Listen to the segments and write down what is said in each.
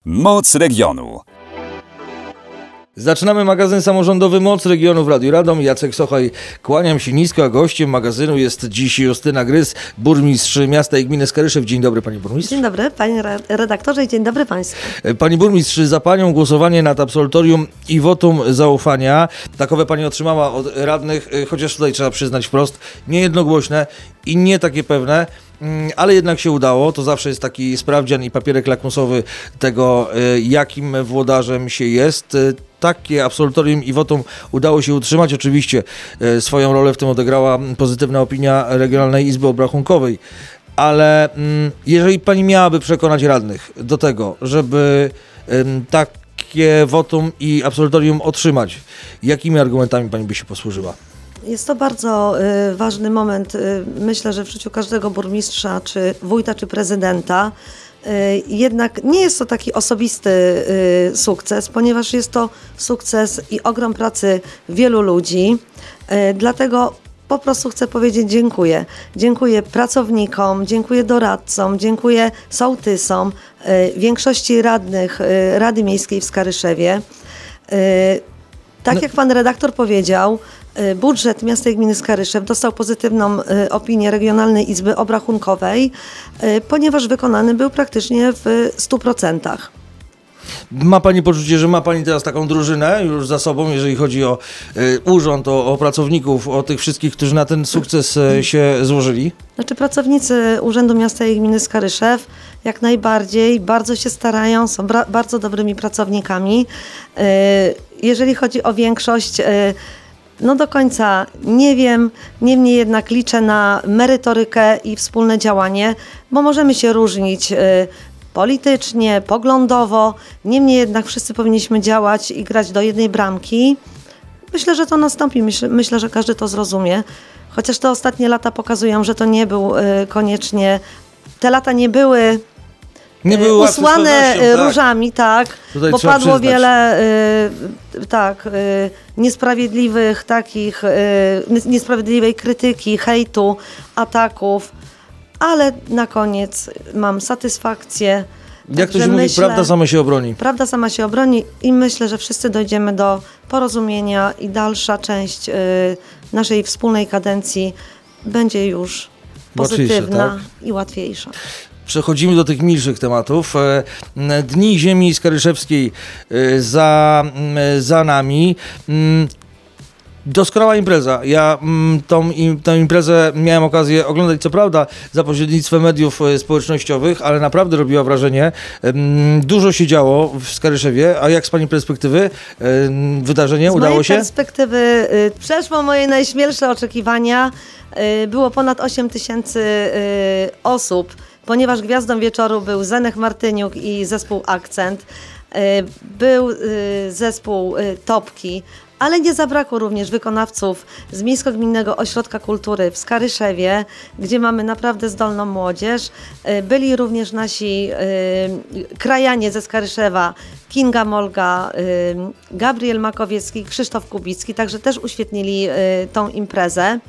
Moc regionu. Zaczynamy magazyn samorządowy Moc Regionu w Radiu Radom. Jacek Sochaj, kłaniam się nisko, a gościem magazynu jest dziś Justyna Gryz, burmistrz miasta i gminy Skaryszew. Dzień dobry, pani burmistrz. Dzień dobry, panie redaktorze i dzień dobry państwu. Pani burmistrz, za panią głosowanie nad absolutorium i wotum zaufania. Takowe pani otrzymała od radnych, chociaż tutaj trzeba przyznać wprost, niejednogłośne i nie takie pewne. Ale jednak się udało, to zawsze jest taki sprawdzian i papierek lakmusowy tego, jakim włodarzem się jest. Takie absolutorium i wotum udało się utrzymać. Oczywiście swoją rolę w tym odegrała pozytywna opinia Regionalnej Izby Obrachunkowej, ale jeżeli pani miałaby przekonać radnych do tego, żeby takie wotum i absolutorium otrzymać, jakimi argumentami pani by się posłużyła? Jest to bardzo ważny moment, myślę, że w życiu każdego burmistrza, czy wójta, czy prezydenta. Jednak nie jest to taki osobisty sukces, ponieważ jest to sukces i ogrom pracy wielu ludzi. Dlatego po prostu chcę powiedzieć dziękuję. Dziękuję pracownikom, dziękuję doradcom, dziękuję sołtysom, większości radnych Rady Miejskiej w Skaryszewie. Tak jak pan redaktor powiedział, budżet miasta i gminy Skaryszew dostał pozytywną opinię Regionalnej Izby Obrachunkowej, ponieważ wykonany był praktycznie w 100%. Ma pani poczucie, że ma pani teraz taką drużynę już za sobą, jeżeli chodzi o urząd, o pracowników, o tych wszystkich, którzy na ten sukces się złożyli? Znaczy pracownicy Urzędu Miasta i Gminy Skaryszew jak najbardziej bardzo się starają, są bardzo dobrymi pracownikami. Jeżeli chodzi o większość, no do końca nie wiem, niemniej jednak liczę na merytorykę i wspólne działanie, bo możemy się różnić politycznie, poglądowo, niemniej jednak wszyscy powinniśmy działać i grać do jednej bramki. Myślę, że to nastąpi, myślę, że każdy to zrozumie, chociaż te ostatnie lata pokazują, że to nie był koniecznie, te lata nie były usłane różami, tak, tutaj bo padło przyznać. wiele niesprawiedliwych takich, niesprawiedliwej krytyki, hejtu, ataków, ale na koniec mam satysfakcję. Jak to się mówi, prawda sama się obroni. Prawda sama się obroni i myślę, że wszyscy dojdziemy do porozumienia i dalsza część naszej wspólnej kadencji będzie już pozytywna, tak? I łatwiejsza. Przechodzimy do tych milszych tematów. Dni Ziemi Skaryszewskiej za nami. Doskonała impreza. Ja tą imprezę miałem okazję oglądać, co prawda, za pośrednictwem mediów społecznościowych, ale naprawdę robiła wrażenie. Dużo się działo w Skaryszewie. A jak z pani perspektywy wydarzenie udało się? Z mojej perspektywy przeszło moje najśmielsze oczekiwania. Było ponad 8 000 osób, ponieważ gwiazdą wieczoru był Zenek Martyniuk i zespół Akcent. Był zespół Topki, ale nie zabrakło również wykonawców z Miejsko-Gminnego Ośrodka Kultury w Skaryszewie, gdzie mamy naprawdę zdolną młodzież. Byli również nasi krajanie ze Skaryszewa, Kinga Molga, Gabriel Makowiecki, Krzysztof Kubicki, także też uświetnili tą imprezę.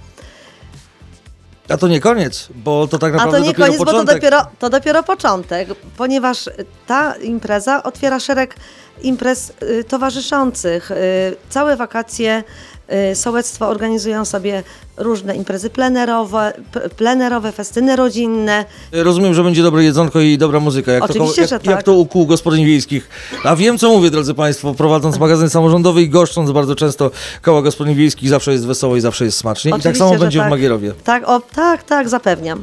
A to nie koniec, bo to tak naprawdę dopiero początek. Bo to dopiero początek, ponieważ ta impreza otwiera szereg imprez towarzyszących. Całe wakacje sołectwa organizują sobie różne imprezy plenerowe, festyny rodzinne. Rozumiem, że będzie dobre jedzonko i dobra muzyka, Oczywiście, że tak. Jak to u kół gospodyń wiejskich. A wiem, co mówię, drodzy państwo, prowadząc magazyn samorządowy i goszcząc bardzo często koła gospodyń wiejskich, zawsze jest wesoło i zawsze jest smacznie. Oczywiście, i tak samo będzie tak. w Magierowie. Tak, zapewniam.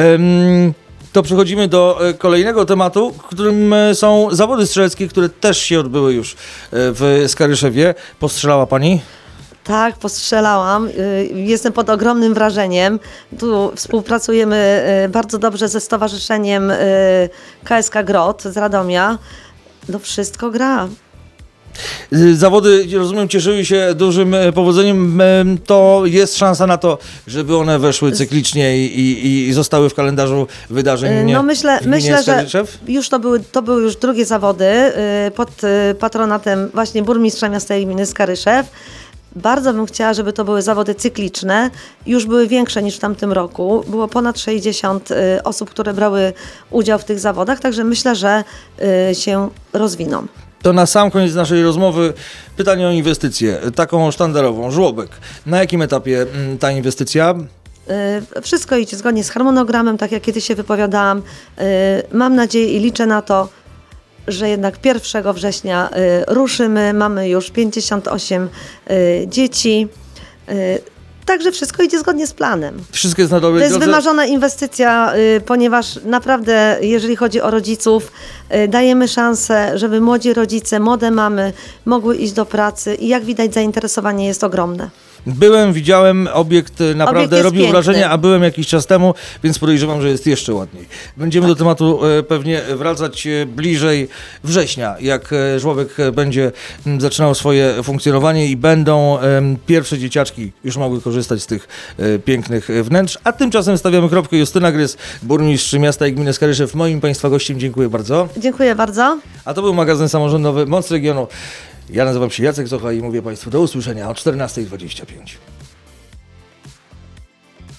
To przechodzimy do kolejnego tematu, którym są zawody strzeleckie, które też się odbyły już w Skaryszewie. Postrzelała pani? Tak, postrzelałam. Jestem pod ogromnym wrażeniem. Tu współpracujemy bardzo dobrze ze stowarzyszeniem KSK Grot z Radomia. No wszystko gra. Zawody, rozumiem, cieszyły się dużym powodzeniem. To jest szansa na to, żeby one weszły cyklicznie i zostały w kalendarzu wydarzeń. No myślę, że już to były już drugie zawody pod patronatem właśnie burmistrza miasta i gminy Skaryszew. Bardzo bym chciała, żeby to były zawody cykliczne. Już były większe niż w tamtym roku. Było ponad 60 osób, które brały udział w tych zawodach, także myślę, że się rozwiną. To na sam koniec naszej rozmowy pytanie o inwestycję, taką sztandarową, żłobek. Na jakim etapie ta inwestycja? Wszystko idzie zgodnie z harmonogramem, tak jak kiedyś się wypowiadałam. Mam nadzieję i liczę na to, że jednak 1 września ruszymy. Mamy już 58 dzieci. Także wszystko idzie zgodnie z planem. Wszystko jest na dobrej To jest drodze. wymarzona inwestycja, ponieważ naprawdę, jeżeli chodzi o rodziców, dajemy szansę, żeby młodzi rodzice, młode mamy mogły iść do pracy i jak widać zainteresowanie jest ogromne. Byłem, widziałem, obiekt naprawdę jest robił piękny. wrażenie, a byłem jakiś czas temu, więc podejrzewam, że jest jeszcze ładniej. Będziemy do tematu pewnie wracać bliżej września, jak żłobek będzie zaczynał swoje funkcjonowanie i będą pierwsze dzieciaczki już mogły korzystać z tych pięknych wnętrz. A tymczasem stawiamy kropkę. Justyna Grys, burmistrz miasta i gminy Skaryszew, moim Państwa gościem. Dziękuję bardzo. Dziękuję bardzo. A to był magazyn samorządowy Moc Regionu. Ja nazywam się Jacek Zocha i mówię Państwu do usłyszenia o 14:25.